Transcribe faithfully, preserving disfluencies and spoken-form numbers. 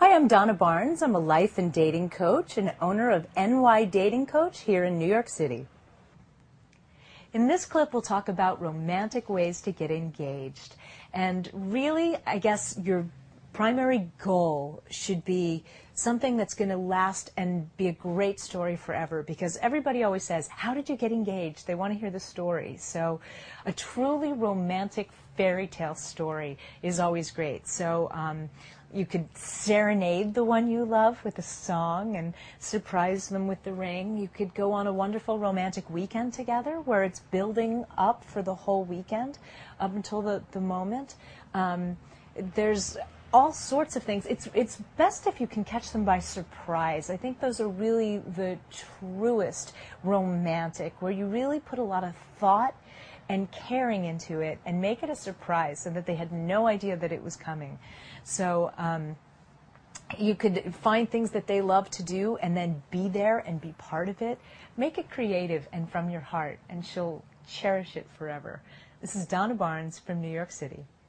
Hi, I'm Donna Barnes. I'm a life and dating coach and owner of N Y Dating Coach here in New York City. In this clip, we'll talk about romantic ways to get engaged. And really, I guess your primary goal should be something that's going to last and be a great story forever, because everybody always says, how did you get engaged? They want to hear the story. So a truly romantic fairy tale story is always great. So um, you could serenade the one you love with a song and surprise them with the ring. You could go on a wonderful romantic weekend together where it's building up for the whole weekend up until the, the moment. Um, there's all sorts of things. It's it's best if you can catch them by surprise. I think those are really the truest romantic, where you really put a lot of thought and caring into it and make it a surprise so that they had no idea that it was coming. So um, you could find things that they love to do and then be there and be part of it. Make it creative and from your heart, and she'll cherish it forever. This is Donna Barnes from New York City.